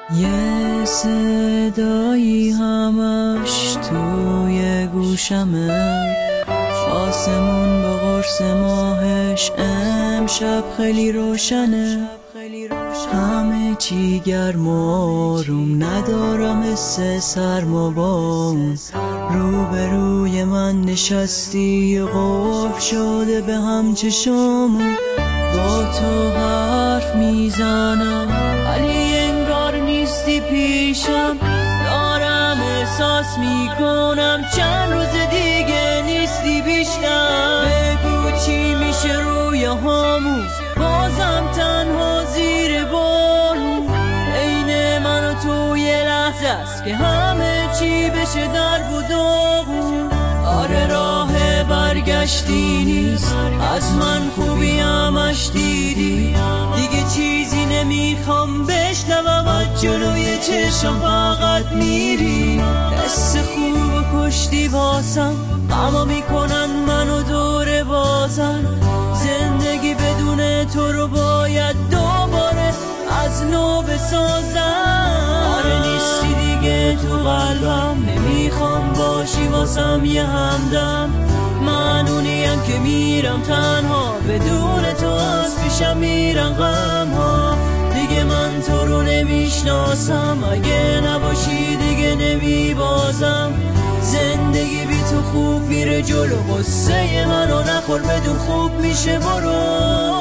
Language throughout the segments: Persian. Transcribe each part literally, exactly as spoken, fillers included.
یه صدایی همش توی گوشمه، آسمون با قرص ماهش امشب خیلی روشنه. همه چی گرم و آروم، ندارم حس سرما با اون. روبروی من نشستی قفل شده به هم چشامون. با تو حرف میزنم ولی انگار نیستی پیشم. دارم احساس میکنم چند روز دیگه نیستی بیشتر. بگو چی میشه روی همون، بازم تنها زیر بارون. عین من و تو یه لحظه است که همه چی بشه در بوداغون. آره راه برگشتی نیست، از من خوبی همش دیدی. دیگه چیزی نمیخوام بشنوم، از جلوی چشم فقط میری. حس خوب کشتی باسم، غما میکنن منو دور بازن. زندگی بدون تو رو باید دوباره از نو بسازم. آره نیستی دیگه تو قلبم، نمیخوام باشی واسم یه همدم. من اونیم که میرم تنها، بدون تو از پیشم میرن غم ها. دیگه من تو رو نمیشناسم، اگه نباشی دیگه نمیبازم. زندگی بی تو خوب میره جلو، غصه منو نخور بدون خوب میشه برو.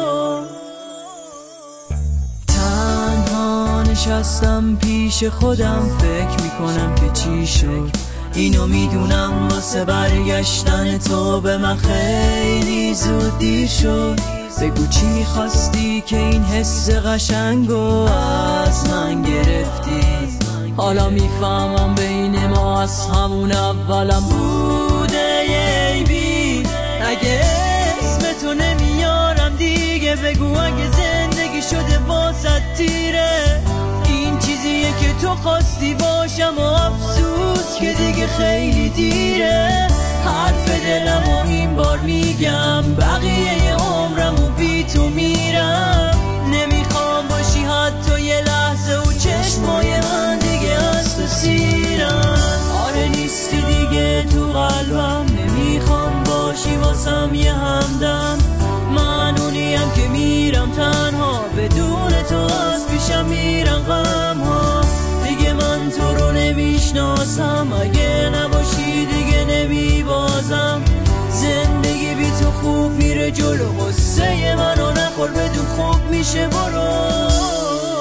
تنها نشستم پیش خودم، فکر میکنم که چی شد. اینو میدونم واسه برگشتن تو به من خیلی زود دیر شد. بگو چی میخواستی که این حس قشنگو از من گرفتی. حالا میفهمم بین ما از همون اولم بوده یه عیبی. اگه اسم تو نمیارم دیگه، بگو اگه زندگی شده واسه تیره. این چیزیه که تو خواستی باشم و افسوس که دیگه خیلی دیره. حرف دلم و این بار میگم، بقیه عمرم و بی تو میرم. نمیخوام باشی حتی یه لحظه و چشمای من دیگه از تو سیرم. آره نیستی دیگه تو قلبم، نمیخوام باشی واسم یه همدم. من اونیم که میرم تنها، بدون تو از پیشم میرن غم ها. دیگه من تو رو نمیشناسم، اگه نباشی دیگه نمیبازم. زندگی بی تو خوب میره جلو، غصه منو نخور بدون خوب میشه برو.